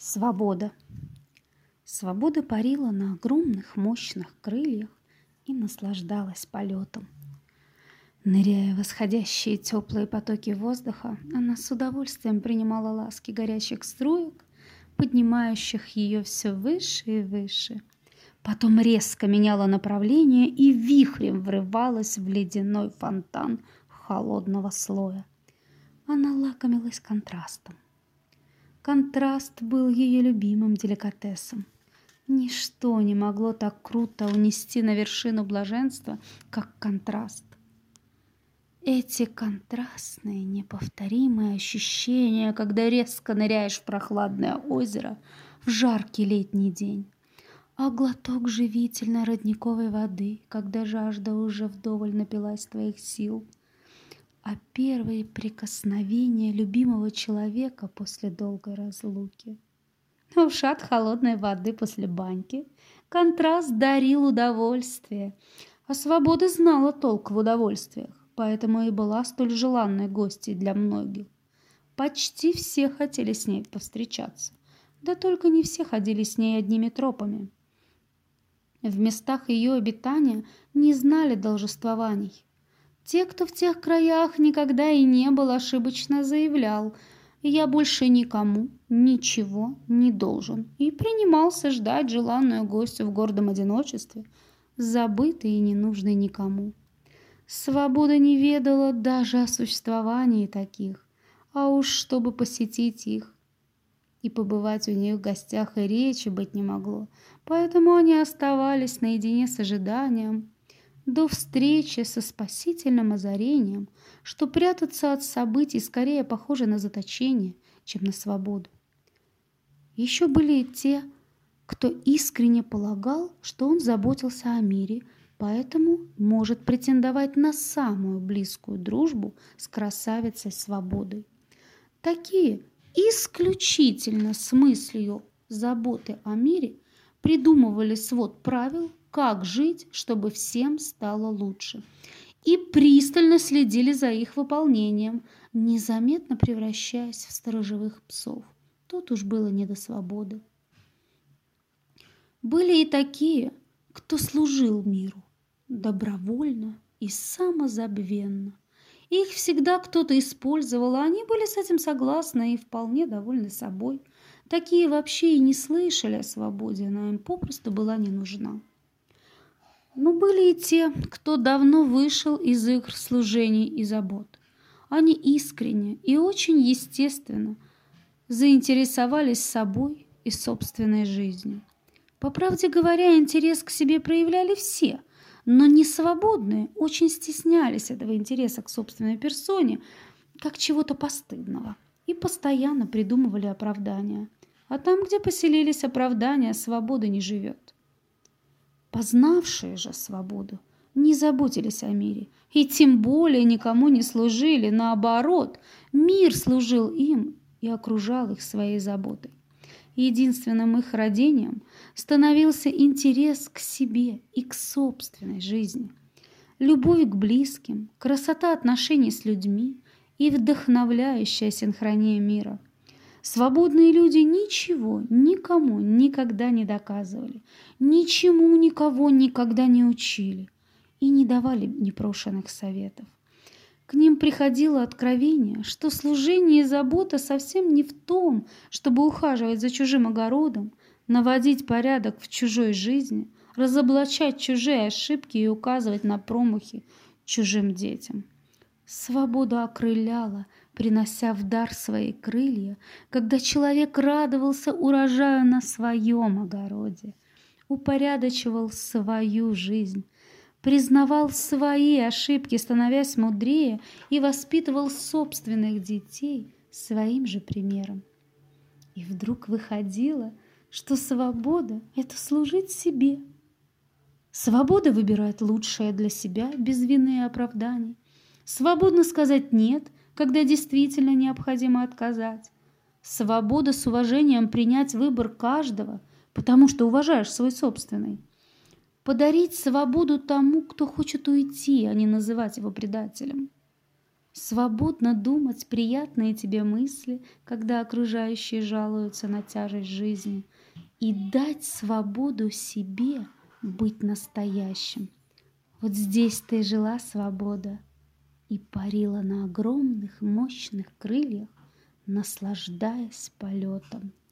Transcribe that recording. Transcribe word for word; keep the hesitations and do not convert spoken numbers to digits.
Свобода. Свобода парила на огромных мощных крыльях и наслаждалась полетом. Ныряя в восходящие теплые потоки воздуха, она с удовольствием принимала ласки горячих струек, поднимающих ее все выше и выше. Потом резко меняла направление и вихрем врывалась в ледяной фонтан холодного слоя. Она лакомилась контрастом. Контраст был ее любимым деликатесом. Ничто не могло так круто унести на вершину блаженства, как контраст. Эти контрастные, неповторимые ощущения, когда резко ныряешь в прохладное озеро в жаркий летний день, а глоток живительной родниковой воды, когда жажда уже вдоволь напилась твоих сил, а первые прикосновения любимого человека после долгой разлуки. Ушат холодной воды после баньки. Контраст дарил удовольствие, а свобода знала толк в удовольствиях, поэтому и была столь желанной гостьей для многих. Почти все хотели с ней повстречаться, да только не все ходили с ней одними тропами. В местах ее обитания не знали должествований. Те, кто в тех краях никогда и не был, ошибочно заявлял: «Я больше никому ничего не должен», и принимался ждать желанную гостью в гордом одиночестве, забытый и ненужный никому. Свобода не ведала даже о существовании таких, а уж чтобы посетить их и побывать у них в гостях и речи быть не могло, поэтому они оставались наедине с ожиданием до встречи со спасительным озарением, что прятаться от событий скорее похоже на заточение, чем на свободу. Еще были и те, кто искренне полагал, что он заботился о мире, поэтому может претендовать на самую близкую дружбу с красавицей Свободой. Такие исключительно с мыслью заботы о мире придумывали свод правил, как жить, чтобы всем стало лучше, и пристально следили за их выполнением, незаметно превращаясь в сторожевых псов. Тут уж было не до свободы. Были и такие, кто служил миру добровольно и самозабвенно. Их всегда кто-то использовал, а они были с этим согласны и вполне довольны собой. Такие вообще и не слышали о свободе, она им попросту была не нужна. Но были и те, кто давно вышел из игр служений и забот. Они искренне и очень естественно заинтересовались собой и собственной жизнью. По правде говоря, интерес к себе проявляли все, но не свободные очень стеснялись этого интереса к собственной персоне, как чего-то постыдного, и постоянно придумывали оправдания. А там, где поселились оправдания, свобода не живет. Познавшие же свободу не заботились о мире и тем более никому не служили. Наоборот, мир служил им и окружал их своей заботой. Единственным их родением становился интерес к себе и к собственной жизни, любовь к близким, красота отношений с людьми и вдохновляющая синхрония мира. Свободные люди ничего никому никогда не доказывали, ничему никого никогда не учили и не давали непрошенных советов. К ним приходило откровение, что служение и забота совсем не в том, чтобы ухаживать за чужим огородом, наводить порядок в чужой жизни, разоблачать чужие ошибки и указывать на промахи чужим детям. Свобода окрыляла, принося в дар свои крылья, когда человек радовался урожаю на своем огороде, упорядочивал свою жизнь, признавал свои ошибки, становясь мудрее, и воспитывал собственных детей своим же примером. И вдруг выходило, что свобода — это служить себе. Свобода выбирает лучшее для себя без вины и оправданий. Свободно сказать «нет», когда действительно необходимо отказать. Свобода с уважением принять выбор каждого, потому что уважаешь свой собственный. Подарить свободу тому, кто хочет уйти, а не называть его предателем. свободно думать приятные тебе мысли, когда окружающие жалуются на тяжесть жизни, и дать свободу себе быть настоящим. Вот здесь ты жила свобода и парила на огромных мощных крыльях, наслаждаясь полетом.